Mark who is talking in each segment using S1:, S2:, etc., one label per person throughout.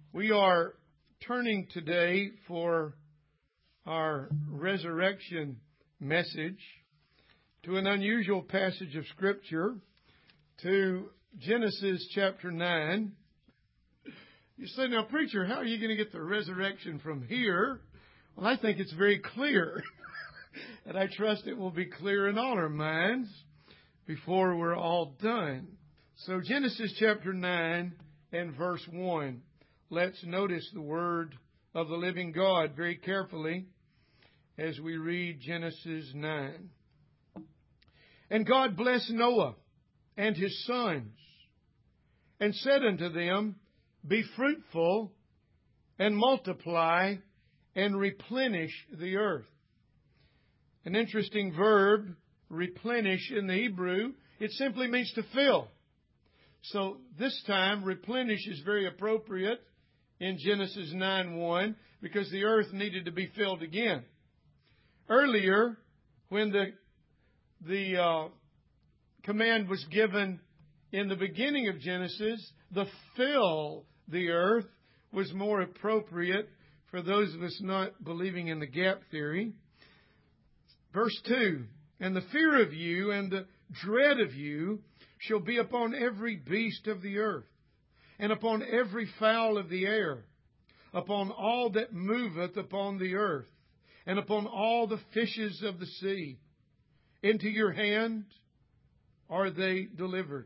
S1: We are turning today for our resurrection message to an unusual passage of Scripture, to Genesis chapter 9. You say, now, preacher, how are you going to get the resurrection from here? Well, I think it's very clear, and I trust it will be clear in all our minds before we're all done. So Genesis chapter 9 and verse 1. Let's notice the word of the living God very carefully as we read Genesis 9. And God blessed Noah and his sons, and said unto them, Be fruitful, and multiply, and replenish the earth. An interesting verb, replenish in the Hebrew. It simply means to fill. So this time, replenish is very appropriate in Genesis 9:1 because the earth needed to be filled again. Earlier, when the command was given in the beginning of Genesis, the fill the earth was more appropriate for those of us not believing in the gap theory. Verse 2, And the fear of you and the dread of you shall be upon every beast of the earth, and upon every fowl of the air, upon all that moveth upon the earth, and upon all the fishes of the sea. Into your hand are they delivered.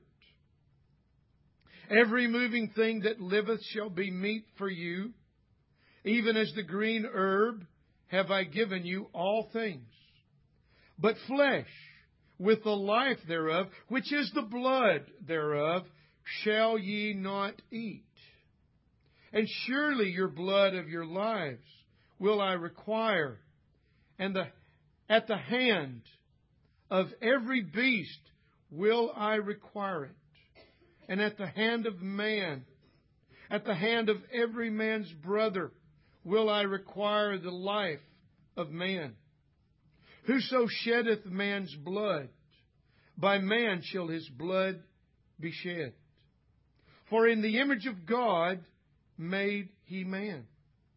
S1: Every moving thing that liveth shall be meat for you, even as the green herb have I given you all things. But flesh, with the life thereof, which is the blood thereof, shall ye not eat. And surely your blood of your lives will I require, and at the hand of every beast will I require it, and at the hand of man, at the hand of every man's brother, will I require the life of man. Whoso sheddeth man's blood, by man shall his blood be shed. For in the image of God made he man.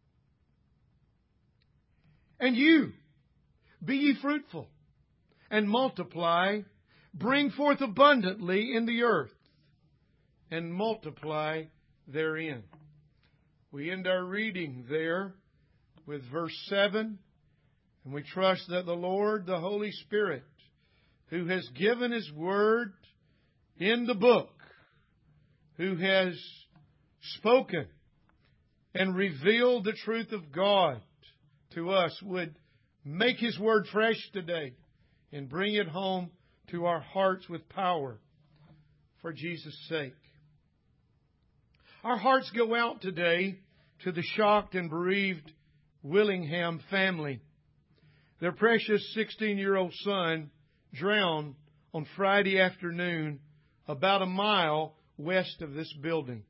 S1: And you, be ye fruitful, and multiply, bring forth abundantly in the earth, and multiply therein. We end our reading there with verse 7, and we trust that the Lord, the Holy Spirit, who has given His Word in the book, who has spoken and revealed the truth of God to us, would make His Word fresh today and bring it home to our hearts with power for Jesus' sake. Our hearts go out today to the shocked and bereaved Willingham family. Their precious 16-year-old son drowned on Friday afternoon about a mile west of this building.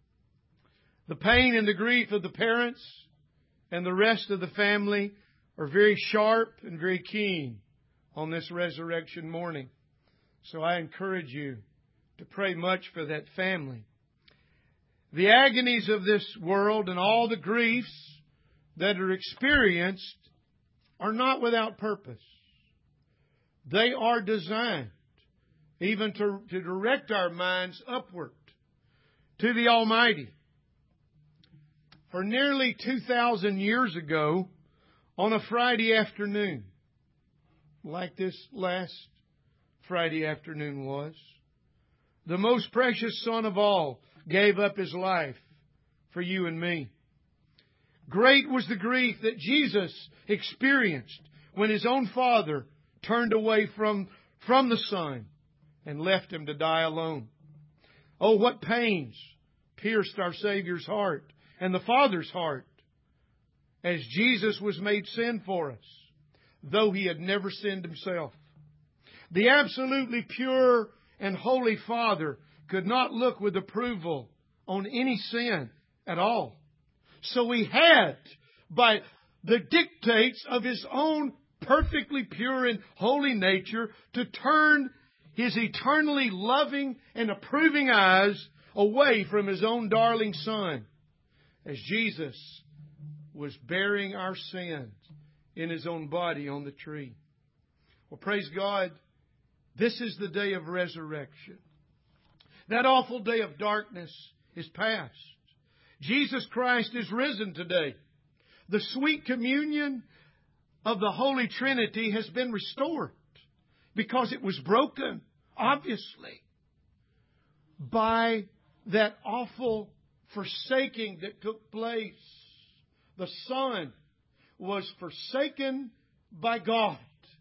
S1: The pain and the grief of the parents and the rest of the family are very sharp and very keen on this resurrection morning. So I encourage you to pray much for that family. The agonies of this world and all the griefs that are experienced are not without purpose. They are designed even to direct our minds upward to the Almighty. For nearly 2,000 years ago, on a Friday afternoon, like this last Friday afternoon was, the most precious Son of all gave up His life for you and me. Great was the grief that Jesus experienced when His own Father turned away from the Son and left Him to die alone. Oh, what pains pierced our Savior's heart and the Father's heart as Jesus was made sin for us, though He had never sinned Himself. The absolutely pure and holy Father could not look with approval on any sin at all. So He had, by the dictates of His own perfectly pure and holy nature, to turn His eternally loving and approving eyes away from His own darling Son as Jesus was bearing our sins in His own body on the tree. Well, praise God, this is the day of resurrection. That awful day of darkness is past. Jesus Christ is risen today. The sweet communion of the Holy Trinity has been restored because it was broken, obviously, by that awful forsaking that took place. The Son was forsaken by God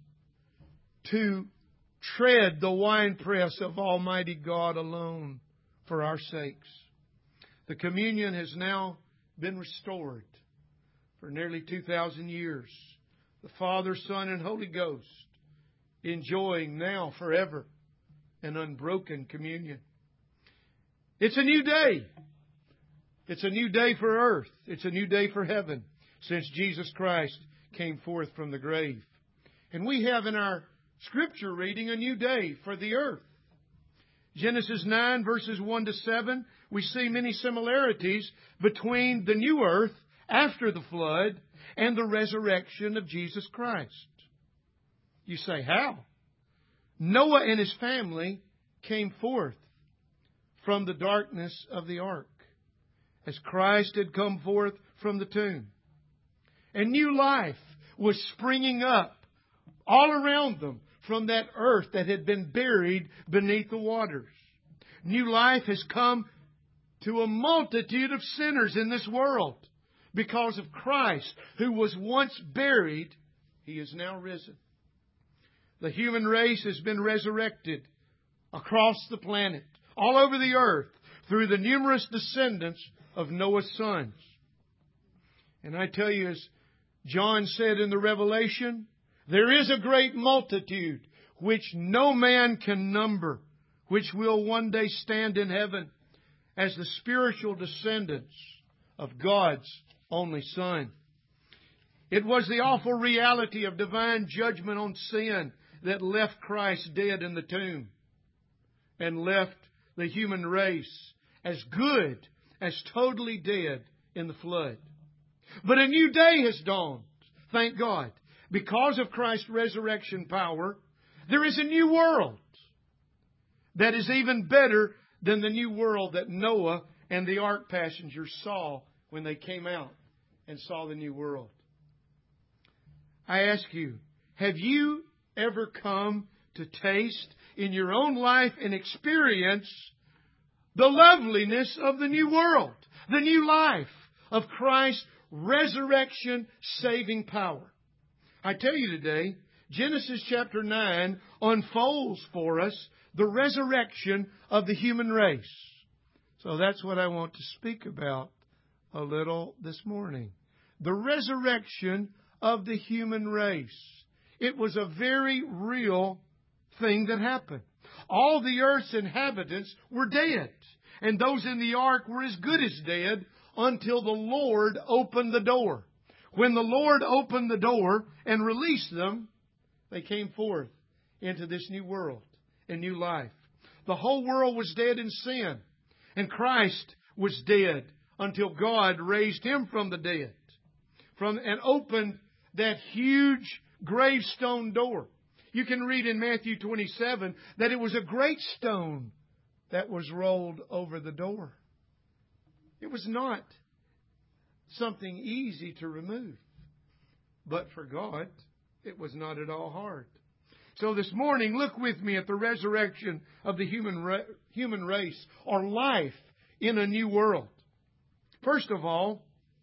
S1: to tread the winepress of Almighty God alone for our sakes. The communion has now been restored for nearly 2,000 years. The Father, Son, and Holy Ghost enjoying now forever an unbroken communion. It's a new day. It's a new day for earth. It's a new day for heaven since Jesus Christ came forth from the grave. And we have in our Scripture reading a new day for the earth. Genesis 9 verses 1 to 7, we see many similarities between the new earth after the flood and the resurrection of Jesus Christ. You say, how? Noah and his family came forth from the darkness of the ark as Christ had come forth from the tomb. And new life was springing up all around them from that earth that had been buried beneath the waters. New life has come to a multitude of sinners in this world because of Christ, who was once buried. He is now risen. The human race has been resurrected across the planet, all over the earth, through the numerous descendants of Noah's sons. And I tell you, as John said in the Revelation, there is a great multitude which no man can number, which will one day stand in heaven as the spiritual descendants of God's only Son. It was the awful reality of divine judgment on sin that left Christ dead in the tomb and left the human race as good as totally dead in the flood. But a new day has dawned, thank God. Because of Christ's resurrection power, there is a new world that is even better than the new world that Noah and the ark passengers saw when they came out and saw the new world. I ask you, have you ever come to taste in your own life and experience the loveliness of the new world, the new life of Christ's resurrection saving power? I tell you today, Genesis chapter 9 unfolds for us the resurrection of the human race. So that's what I want to speak about a little this morning. The resurrection of the human race. It was a very real thing that happened. All the earth's inhabitants were dead, and those in the ark were as good as dead until the Lord opened the door. When the Lord opened the door and released them, they came forth into this new world and new life. The whole world was dead in sin, and Christ was dead until God raised Him from the dead and opened that huge gravestone door. You can read in Matthew 27 that it was a great stone that was rolled over the door. It was not something easy to remove. But for God, it was not at all hard. So this morning, look with me at the resurrection of the human race, or life in a new world. First of all,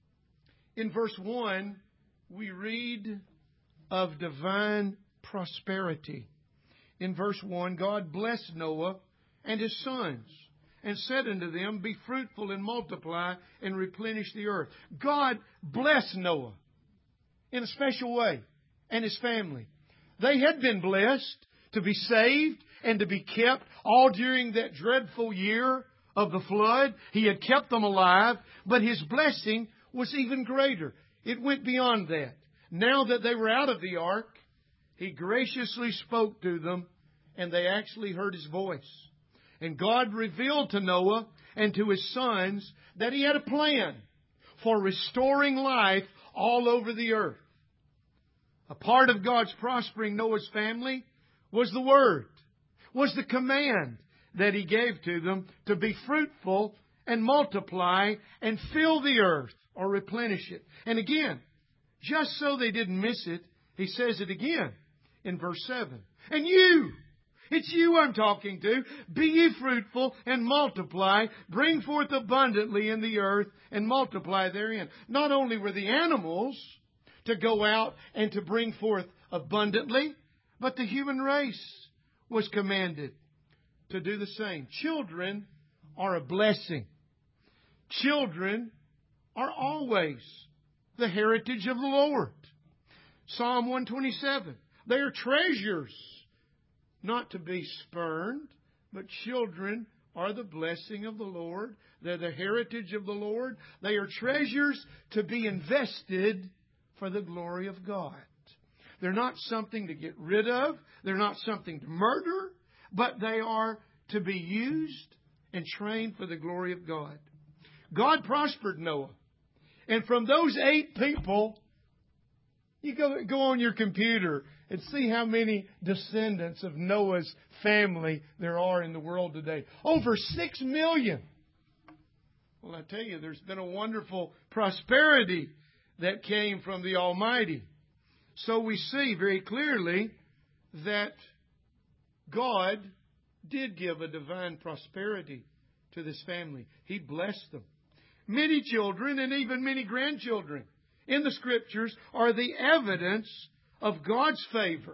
S1: in verse 1, we read of divine prosperity. In verse 1, God blessed Noah and his sons, and said unto them, be fruitful and multiply and replenish the earth. God blessed Noah in a special way, and his family. They had been blessed to be saved and to be kept all during that dreadful year of the flood. He had kept them alive, but His blessing was even greater. It went beyond that. Now that they were out of the ark, He graciously spoke to them, and they actually heard His voice. And God revealed to Noah and to his sons that He had a plan for restoring life all over the earth. A part of God's prospering Noah's family was the Word, was the command that He gave to them to be fruitful and multiply and fill the earth or replenish it. And again, just so they didn't miss it, He says it again in verse 7. And you, it's you I'm talking to, be ye fruitful and multiply, bring forth abundantly in the earth and multiply therein. Not only were the animals to go out and to bring forth abundantly, but the human race was commanded to do the same. Children are a blessing. Children are always the heritage of the Lord. Psalm 127. They are treasures, not to be spurned, but children are the blessing of the Lord. They're the heritage of the Lord. They are treasures to be invested for the glory of God. They're not something to get rid of. They're not something to murder, but they are to be used and trained for the glory of God. God prospered Noah. And from those 8 people, you go on your computer and see how many descendants of Noah's family there are in the world today. Over 6 million. Well, I tell you, there's been a wonderful prosperity that came from the Almighty. So we see very clearly that God did give a divine prosperity to this family. He blessed them. Many children and even many grandchildren in the Scriptures are the evidence of God's favor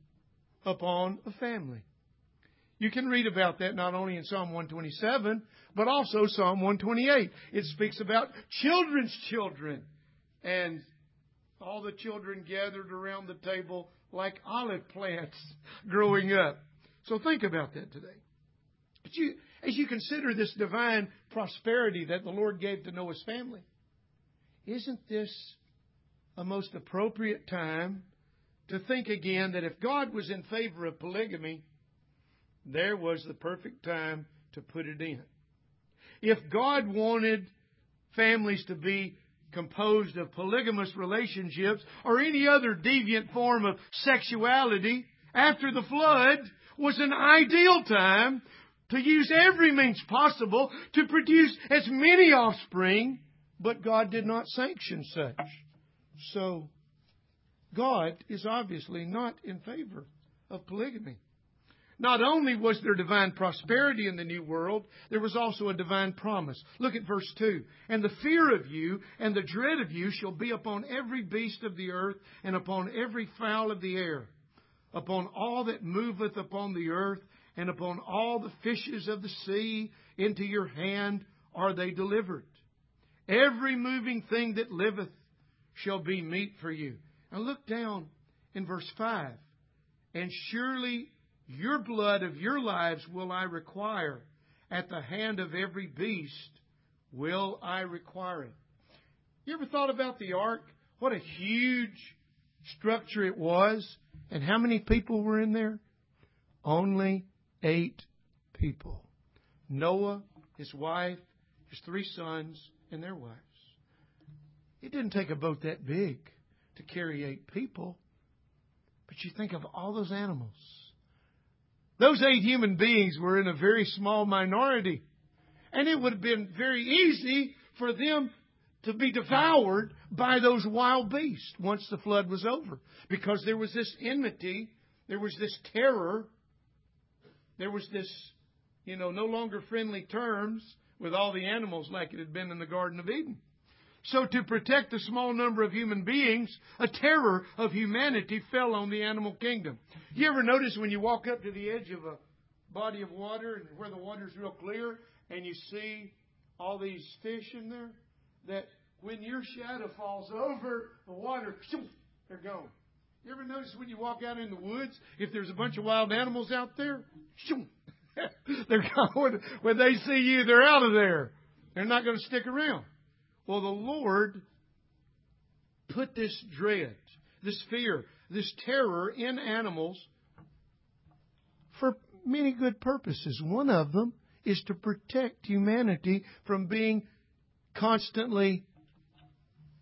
S1: upon a family. You can read about that not only in Psalm 127, but also Psalm 128. It speaks about children's children and all the children gathered around the table like olive plants growing up. So think about that today. But as you consider this divine prosperity that the Lord gave to Noah's family, isn't this a most appropriate time to think again that if God was in favor of polygamy, there was the perfect time to put it in. If God wanted families to be composed of polygamous relationships or any other deviant form of sexuality, after the flood was an ideal time to use every means possible to produce as many offspring, but God did not sanction such. So, God is obviously not in favor of polygamy. Not only was there divine prosperity in the new world, there was also a divine promise. Look at verse 2. And the fear of you and the dread of you shall be upon every beast of the earth and upon every fowl of the air, upon all that moveth upon the earth, and upon all the fishes of the sea. Into your hand are they delivered. Every moving thing that liveth shall be meat for you. Now look down in verse 5. And surely your blood of your lives will I require. At the hand of every beast will I require it. You ever thought about the ark? What a huge structure it was. And how many people were in there? Only 8 people. Noah, his wife, his 3 sons, and their wives. It didn't take a boat that big to carry 8 people. But you think of all those animals. Those 8 human beings were in a very small minority. And it would have been very easy for them to be devoured by those wild beasts once the flood was over. Because there was this enmity, there was this terror, there was this, no longer friendly terms with all the animals like it had been in the Garden of Eden. So to protect the small number of human beings, a terror of humanity fell on the animal kingdom. You ever notice when you walk up to the edge of a body of water and where the water's real clear and you see all these fish in there, that when your shadow falls over the water, they're gone. You ever notice when you walk out in the woods, if there's a bunch of wild animals out there, they're gone. When they see you, they're out of there. They're not going to stick around. Well, the Lord put this dread, this fear, this terror in animals for many good purposes. One of them is to protect humanity from being constantly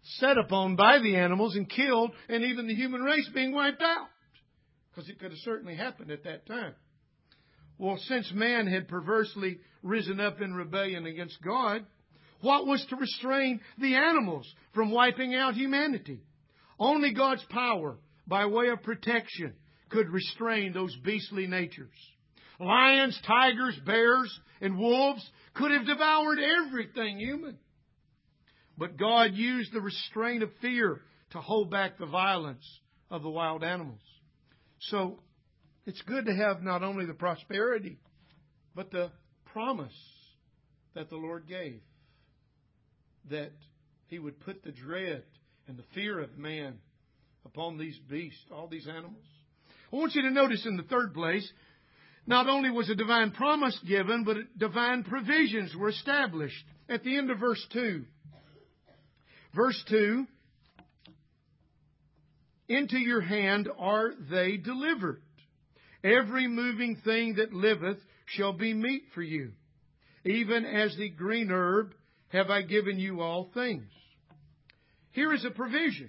S1: set upon by the animals and killed, and even the human race being wiped out. Because it could have certainly happened at that time. Well, since man had perversely risen up in rebellion against God, what was to restrain the animals from wiping out humanity? Only God's power, by way of protection, could restrain those beastly natures. Lions, tigers, bears, and wolves could have devoured everything human. But God used the restraint of fear to hold back the violence of the wild animals. So, it's good to have not only the prosperity, but the promise that the Lord gave. That He would put the dread and the fear of man upon these beasts, all these animals. I want you to notice in the third place, not only was a divine promise given, but divine provisions were established. At the end of verse 2. Verse 2, into your hand are they delivered. Every moving thing that liveth shall be meat for you. Even as the green herb have I given you all things. Here is a provision.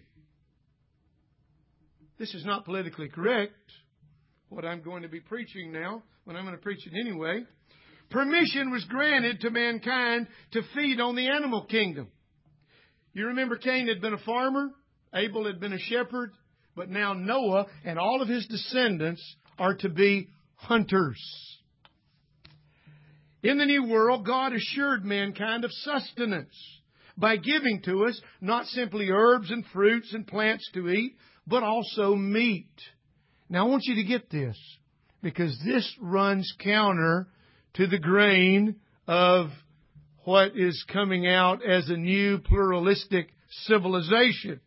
S1: This is not politically correct, what I'm going to be preaching now, when I'm going to preach it anyway. Permission was granted to mankind to feed on the animal kingdom. You remember Cain had been a farmer, Abel had been a shepherd, but now Noah and all of his descendants are to be hunters. In the new world, God assured mankind of sustenance by giving to us not simply herbs and fruits and plants to eat, but also meat. Now I want you to get this, because this runs counter to the grain of what is coming out as a new pluralistic civilization.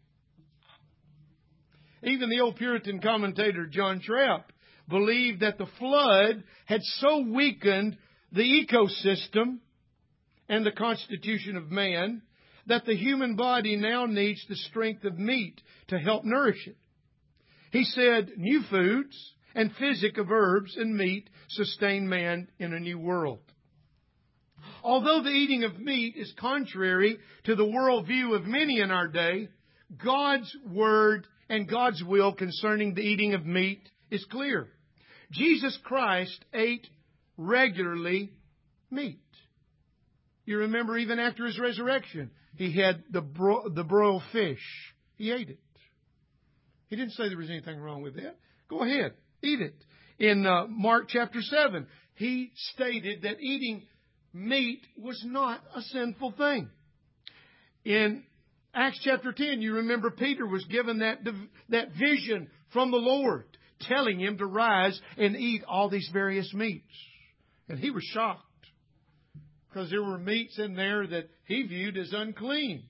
S1: Even the old Puritan commentator John Trapp believed that the flood had so weakened the ecosystem and the constitution of man that the human body now needs the strength of meat to help nourish it. He said new foods and physic of herbs and meat sustain man in a new world. Although the eating of meat is contrary to the worldview of many in our day, God's Word and God's will concerning the eating of meat is clear. Jesus Christ ate regularly meat. You remember even after His resurrection, He had the broiled fish. He ate it. He didn't say there was anything wrong with that. Go ahead, eat it. In Mark chapter 7, He stated that eating meat was not a sinful thing. In Acts chapter 10, you remember Peter was given that vision from the Lord, telling him to rise and eat all these various meats. And he was shocked, because there were meats in there that he viewed as unclean.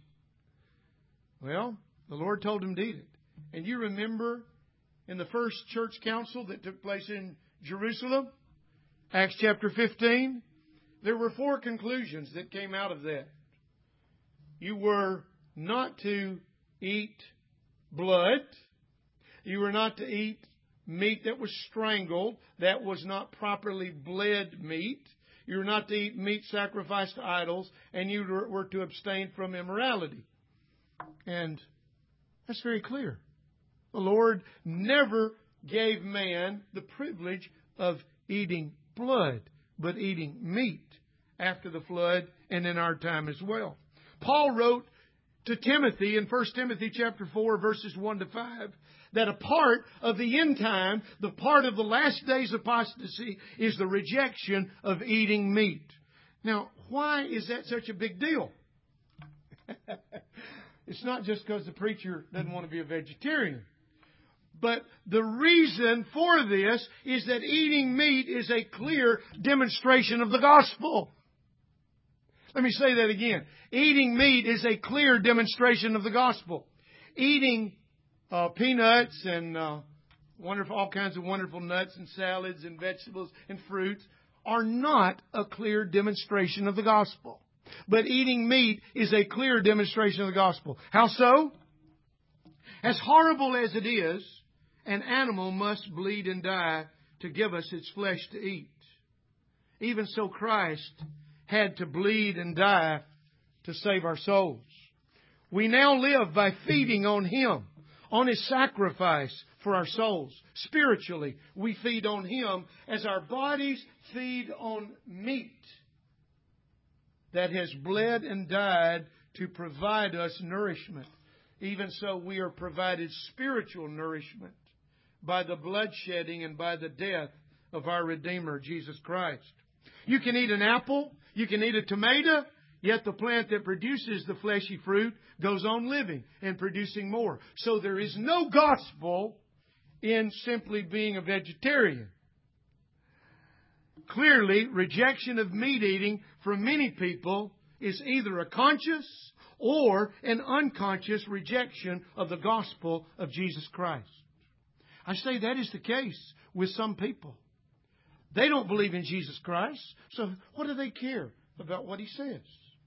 S1: Well, the Lord told him to eat it. And you remember in the first church council that took place in Jerusalem, Acts chapter 15, there were 4 conclusions that came out of that. You were not to eat blood. You were not to eat meat that was strangled. That was not properly bled meat. You were not to eat meat sacrificed to idols. And you were to abstain from immorality. And that's very clear. The Lord never gave man the privilege of eating blood, but eating meat after the flood and in our time as well. Paul wrote to Timothy in 1 Timothy chapter 4, verses 1 to 5, that a part of the end time, the part of the last days apostasy, is the rejection of eating meat. Now, why is that such a big deal? It's not just because the preacher doesn't want to be a vegetarian. But the reason for this is that eating meat is a clear demonstration of the gospel. Let me say that again. Eating meat is a clear demonstration of the gospel. Eating peanuts and all kinds of wonderful nuts and salads and vegetables and fruits are not a clear demonstration of the gospel. But eating meat is a clear demonstration of the gospel. How so? As horrible as it is, an animal must bleed and die to give us its flesh to eat. Even so, Christ had to bleed and die to save our souls. We now live by feeding on Him, on His sacrifice for our souls. Spiritually, we feed on Him as our bodies feed on meat that has bled and died to provide us nourishment. Even so, we are provided spiritual nourishment by the bloodshedding and by the death of our Redeemer, Jesus Christ. You can eat an apple, you can eat a tomato, yet the plant that produces the fleshy fruit goes on living and producing more. So there is no gospel in simply being a vegetarian. Clearly, rejection of meat eating from many people is either a conscious or an unconscious rejection of the gospel of Jesus Christ. I say that is the case with some people. They don't believe in Jesus Christ, so what do they care about what He says?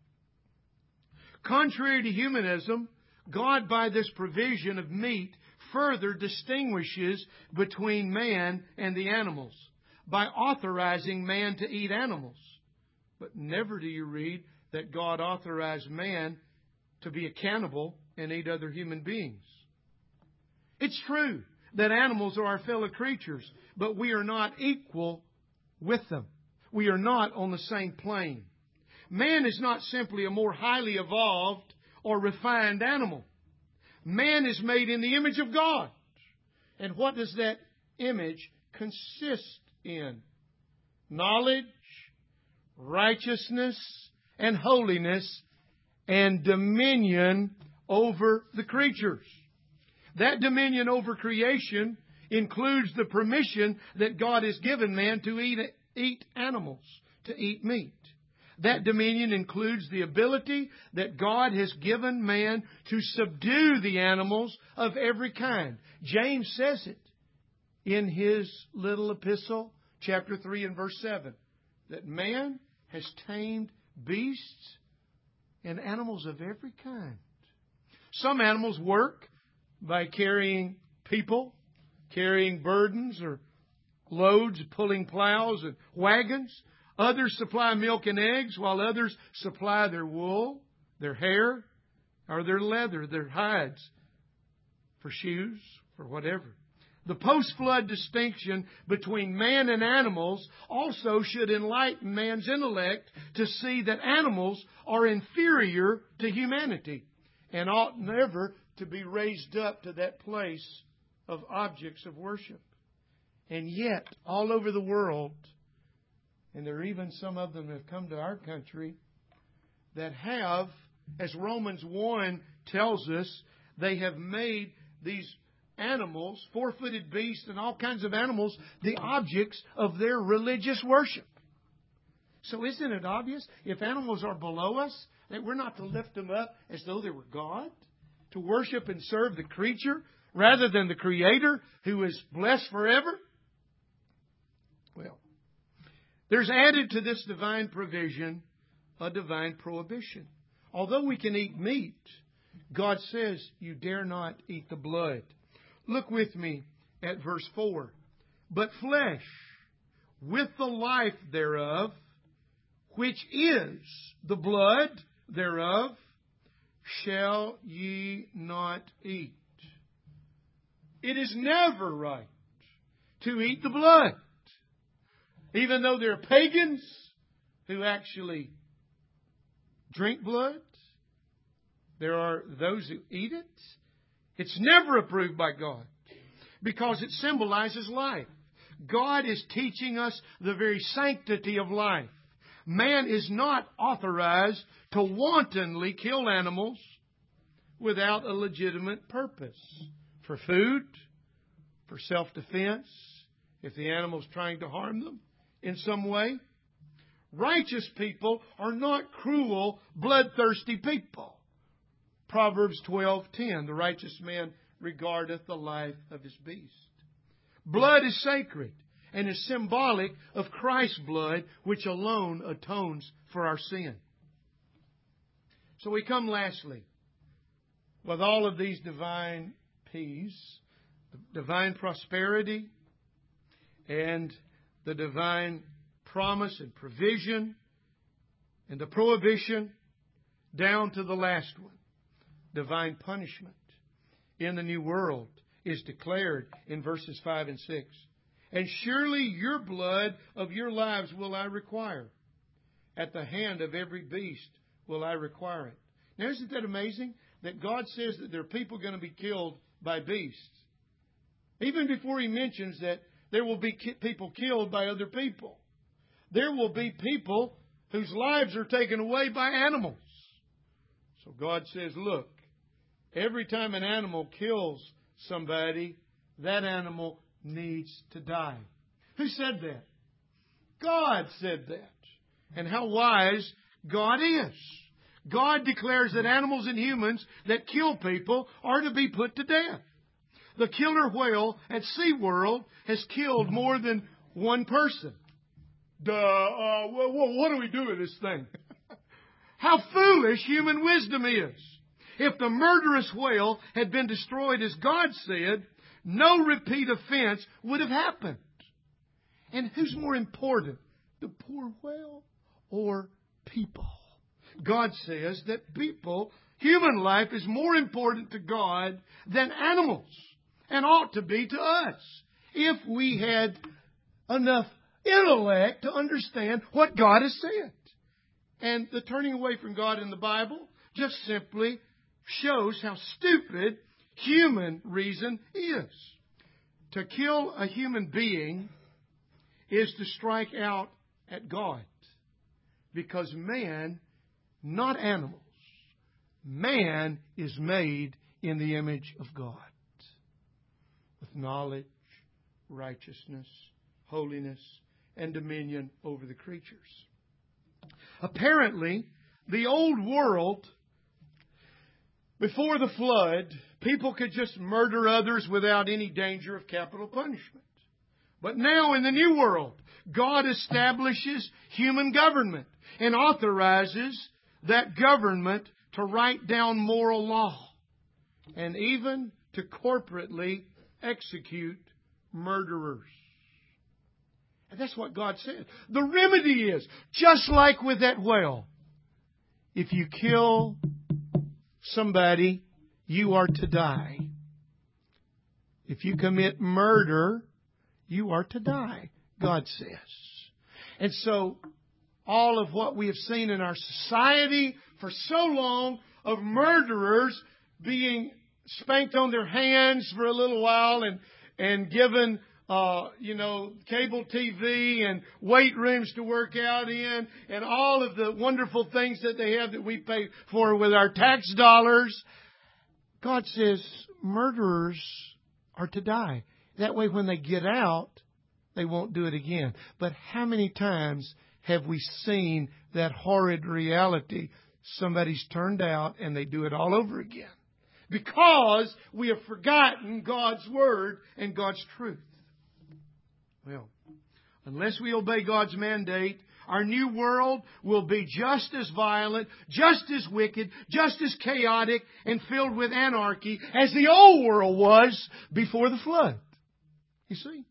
S1: Contrary to humanism, God, by this provision of meat, further distinguishes between man and the animals by authorizing man to eat animals. But never do you read that God authorized man to be a cannibal and eat other human beings. It's true that animals are our fellow creatures, but we are not equal with them. We are not on the same plane. Man is not simply a more highly evolved or refined animal. Man is made in the image of God. And what does that image consist in? Knowledge, righteousness, and holiness, and dominion over the creatures. That dominion over creation includes the permission that God has given man to eat animals, to eat meat. That dominion includes the ability that God has given man to subdue the animals of every kind. James says it in his little epistle, chapter 3 and verse 7, that man has tamed beasts and animals of every kind. Some animals work by carrying people, carrying burdens or loads, pulling plows and wagons. Others supply milk and eggs, while others supply their wool, their hair, or their leather, their hides, for shoes, for whatever. The post-flood distinction between man and animals also should enlighten man's intellect to see that animals are inferior to humanity and ought never to be raised up to that place of objects of worship. And yet, all over the world, and there are even some of them that have come to our country that have, as Romans 1 tells us, they have made these animals, four-footed beasts and all kinds of animals, the objects of their religious worship. So isn't it obvious, if animals are below us, that we're not to lift them up as though they were God? To worship and serve the creature rather than the Creator who is blessed forever? Well, there's added to this divine provision a divine prohibition. Although we can eat meat, God says you dare not eat the blood. Look with me at verse 4. But flesh with the life thereof, which is the blood thereof, shall ye not eat. It is never right to eat the blood. Even though there are pagans who actually drink blood, there are those who eat it. It's never approved by God because it symbolizes life. God is teaching us the very sanctity of life. Man is not authorized to wantonly kill animals without a legitimate purpose. For food, for self-defense, if the animal's trying to harm them in some way. Righteous people are not cruel, bloodthirsty people. Proverbs 12:10, the righteous man regardeth the life of his beast. Blood is sacred and is symbolic of Christ's blood, which alone atones for our sin. So we come lastly, with all of these divine peace, divine prosperity, and the divine promise and provision, and the prohibition, down to the last one, divine punishment in the new world is declared in verses 5 and 6. And surely your blood of your lives will I require. At the hand of every beast will I require it. Now, isn't that amazing? That God says that there are people going to be killed by beasts. Even before He mentions that there will be people killed by other people. There will be people whose lives are taken away by animals. So God says, look, every time an animal kills somebody, that animal needs to die. Who said that? God said that. And how wise God is. God declares that animals and humans that kill people are to be put to death. The killer whale at SeaWorld has killed more than one person. What do we do with this thing? How foolish human wisdom is. If the murderous whale had been destroyed as God said, no repeat offense would have happened. And who's more important, the poor whale or people? God says that people, human life is more important to God than animals, and ought to be to us, if we had enough intellect to understand what God has said. And the turning away from God in the Bible just simply shows how stupid human reason is. To kill a human being is to strike out at God. Because man, not animals, man is made in the image of God. With knowledge, righteousness, holiness, and dominion over the creatures. Apparently, the old world, before the flood, people could just murder others without any danger of capital punishment. But now in the new world, God establishes human government and authorizes that government to write down moral law and even to corporately execute murderers. And that's what God said. The remedy is, just like with that whale, if you kill somebody, you are to die. If you commit murder, you are to die, God says. And so, all of what we have seen in our society for so long of murderers being spanked on their hands for a little while and given cable TV and weight rooms to work out in, and all of the wonderful things that they have that we pay for with our tax dollars. God says murderers are to die. That way when they get out, they won't do it again. But how many times have we seen that horrid reality? Somebody's turned out and they do it all over again. Because we have forgotten God's Word and God's truth. Well, unless we obey God's mandate, our new world will be just as violent, just as wicked, just as chaotic, and filled with anarchy as the old world was before the flood. You see?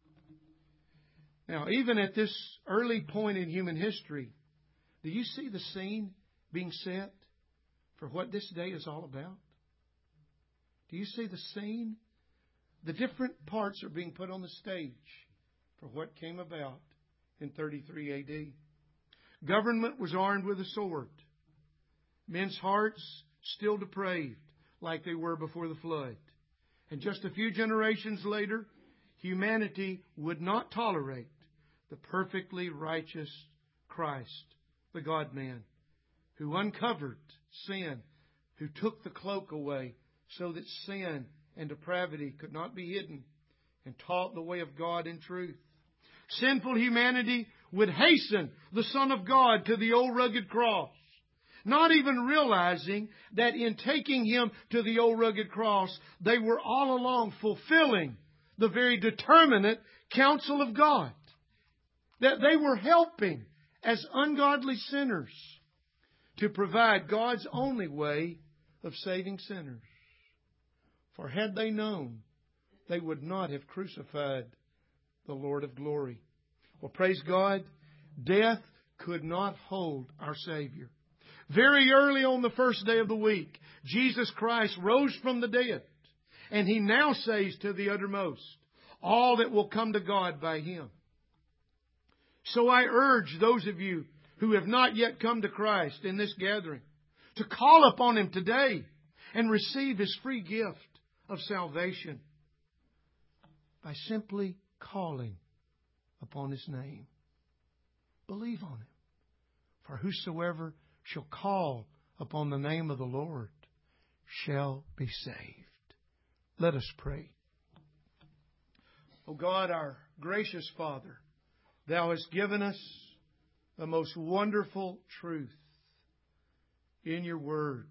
S1: Now, even at this early point in human history, do you see the scene being set for what this day is all about? Do you see the scene? The different parts are being put on the stage for what came about in 33 A.D. Government was armed with a sword. Men's hearts still depraved like they were before the flood. And just a few generations later, humanity would not tolerate the perfectly righteous Christ, the God-man, who uncovered sin, who took the cloak away so that sin and depravity could not be hidden, and taught the way of God in truth. Sinful humanity would hasten the Son of God to the old rugged cross, not even realizing that in taking Him to the old rugged cross, they were all along fulfilling the very determinate counsel of God. That they were helping as ungodly sinners to provide God's only way of saving sinners. For had they known, they would not have crucified the Lord of glory. Well, praise God, death could not hold our Savior. Very early on the first day of the week, Jesus Christ rose from the dead, and He now saves to the uttermost all that will come to God by Him. So I urge those of you who have not yet come to Christ in this gathering to call upon Him today and receive His free gift of salvation by simply calling upon His name. Believe on Him. For whosoever shall call upon the name of the Lord shall be saved. Let us pray. O God, our gracious Father, Thou hast given us the most wonderful truth in Your Word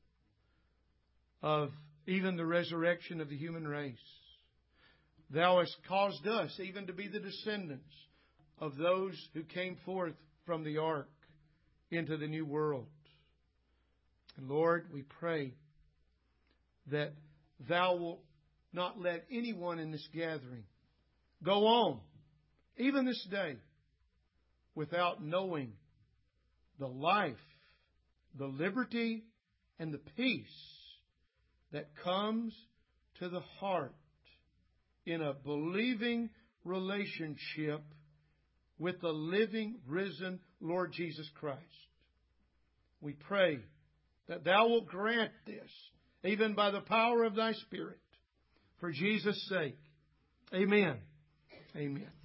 S1: of even the resurrection of the human race. Thou hast caused us even to be the descendants of those who came forth from the ark into the new world. And Lord, we pray that Thou wilt not let anyone in this gathering go on, even this day, without knowing the life, the liberty, and the peace that comes to the heart in a believing relationship with the living, risen Lord Jesus Christ. We pray that Thou wilt grant this, even by the power of Thy Spirit, for Jesus' sake. Amen. Amen.